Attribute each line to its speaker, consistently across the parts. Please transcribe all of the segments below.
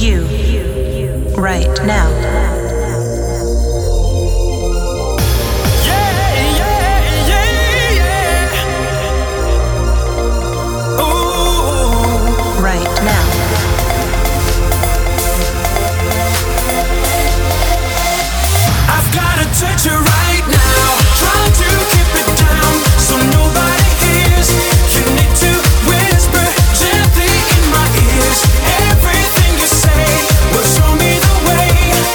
Speaker 1: you right now.
Speaker 2: Touch you right now, trying to keep it down so nobody hears. You need to whisper gently in my ears. Everything you say will show me the way.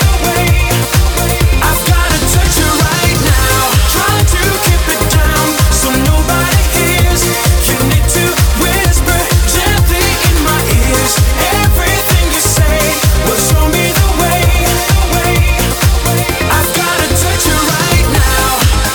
Speaker 2: I've gotta touch you right now, trying to keep it down so nobody hears. You need to whisper gently in my ears. Everything you say will show me the way. I've gotta touch you right now,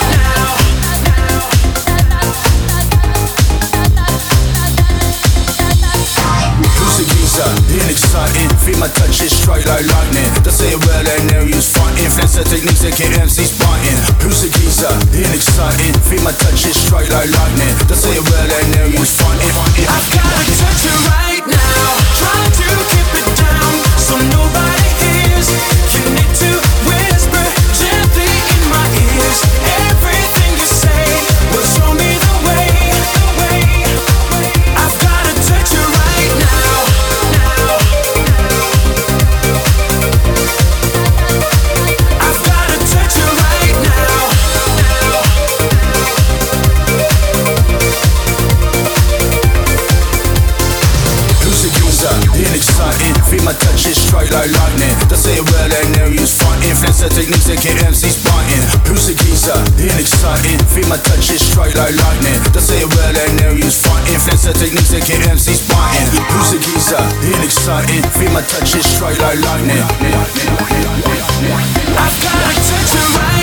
Speaker 3: Who's the geezer? Being exciting, feel my touch is straight like lightning. They say it well and now use fighting. Flex the techniques that get MCs biting. Who's the geezer? Being exciting, feel my touch is straight like lightning. They say it well and now use fighting.
Speaker 2: I've gotta touch you right now, trying to keep it down so nobody hears. You need to whisper gently in my ears. Everything you say will show me the way. I've gotta touch you right now. I've gotta touch you right now.
Speaker 3: Who's the geezer? Being exciting, feel my touch is straight like lightning. They say it well and now use fighting. Flex the techniques that get MCs biting. Who's the geezer? Being exciting, feel my touch is straight like lightning. They say it well and now use fighting. Flex the techniques that get MCs biting. Who's the geezer? Being exciting, feel my touch is straight like lightning.
Speaker 2: I've gotta touch you right